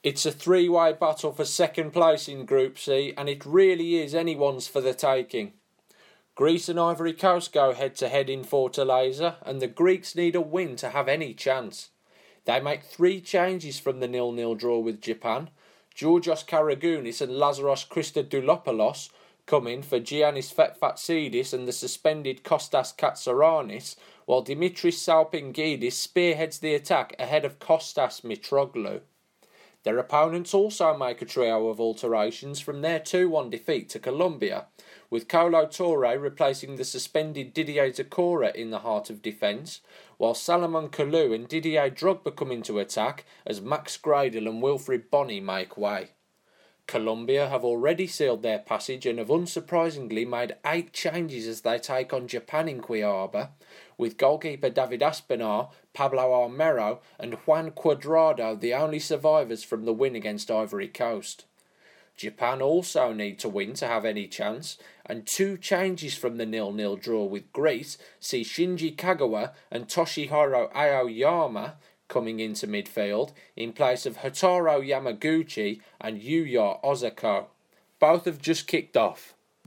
It's a three-way battle for second place in Group C, and it really is anyone's for the taking. Greece and Ivory Coast go head-to-head in Fortaleza, and the Greeks need a win to have any chance. They make 3 changes from the 0-0 draw with Japan. Georgios Karagounis and Lazaros Christodoulouopoulos come in for Giannis Fetfatsidis and the suspended Kostas Katsaranis, while Dimitris Salpingidis spearheads the attack ahead of Kostas Mitroglou. Their opponents also make a trio of alterations from their 2-1 defeat to Colombia, with Kolo Touré replacing the suspended Didier Zokora in the heart of defence, while Salomon Kalou and Didier Drogba come into attack as Max Gradel and Wilfried Bony make way. Colombia have already sealed their passage and have unsurprisingly made 8 changes as they take on Japan in Cuiabá, with goalkeeper David Aspinar, Pablo Armero and Juan Cuadrado the only survivors from the win against Ivory Coast. Japan also need to win to have any chance, and 2 changes from the 0-0 draw with Greece see Shinji Kagawa and Toshihiro Aoyama coming into midfield in place of Hotaru Yamaguchi and Yuya Ozako. Both have just kicked off.